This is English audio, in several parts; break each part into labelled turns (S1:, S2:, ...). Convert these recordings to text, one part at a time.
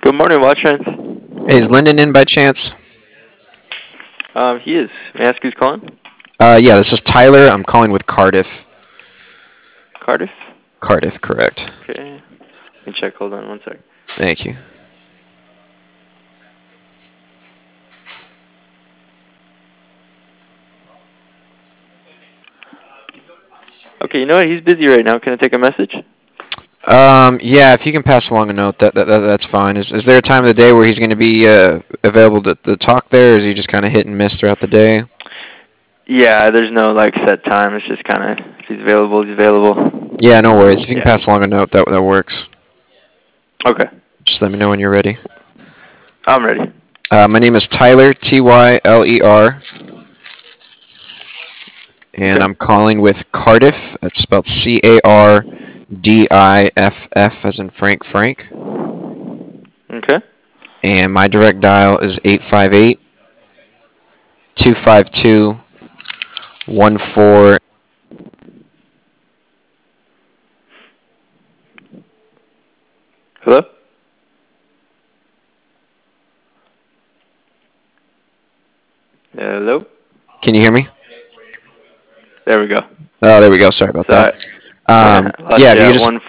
S1: Good morning, Watchers.
S2: Hey, is Lyndon in by chance?
S1: He is. May I ask who's calling?
S2: Yeah, this is Tyler. I'm calling with Cardiff.
S1: Cardiff?
S2: Cardiff, correct.
S1: Okay. Let me check. Hold on one sec.
S2: Thank you.
S1: Okay, you know what? He's busy right now. Can I take a message?
S2: Yeah, if you can pass along a note, that's fine. Is there a time of the day where he's going to be available to talk there, or is he just kind of hit and miss throughout the day?
S1: Yeah, there's no like set time. It's just kind of if he's available, he's available.
S2: Yeah, no worries. If you can
S1: Yeah.
S2: pass along a note, that works.
S1: Okay.
S2: Just let me know when you're ready.
S1: I'm ready.
S2: My name is Tyler, Tyler, and
S1: Okay.
S2: I'm calling with Cardiff. It's spelled Cardiff, as in Frank.
S1: Okay.
S2: And my direct dial is 858-252-14.
S1: Hello? Hello?
S2: Can you hear me?
S1: There we go.
S2: Oh, there we go. Sorry about
S1: So,
S2: that.
S1: lost
S2: Yeah,
S1: you
S2: if you could
S1: at
S2: just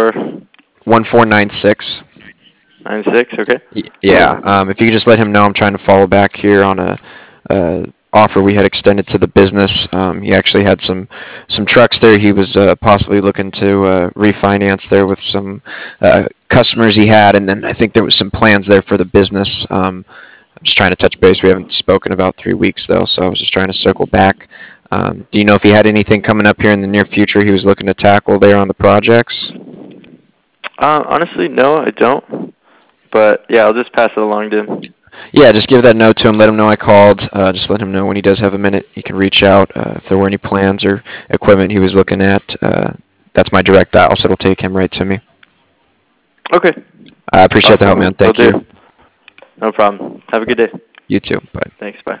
S2: 1496.
S1: 1496. Okay.
S2: Yeah. If you could just let him know I'm trying to follow back here on a offer we had extended to the business. He actually had some trucks there. He was possibly looking to refinance there with some customers he had, and then I think there was some plans there for the business. I'm just trying to touch base. We haven't spoken about 3 weeks though, so I was just trying to circle back. Do you know if he had anything coming up here in the near future he was looking to tackle there on the projects?
S1: Honestly, no, I don't. But yeah, I'll just pass it along to him.
S2: Yeah, just give that note to him. Let him know I called. Just let him know when he does have a minute, he can reach out. If there were any plans or equipment he was looking at, that's my direct dial, so it'll take him right to me.
S1: Okay.
S2: I appreciate the help, man.
S1: Awesome. Will
S2: Thank you.
S1: do. No problem. Have a good day.
S2: You too. Bye.
S1: Thanks. Bye.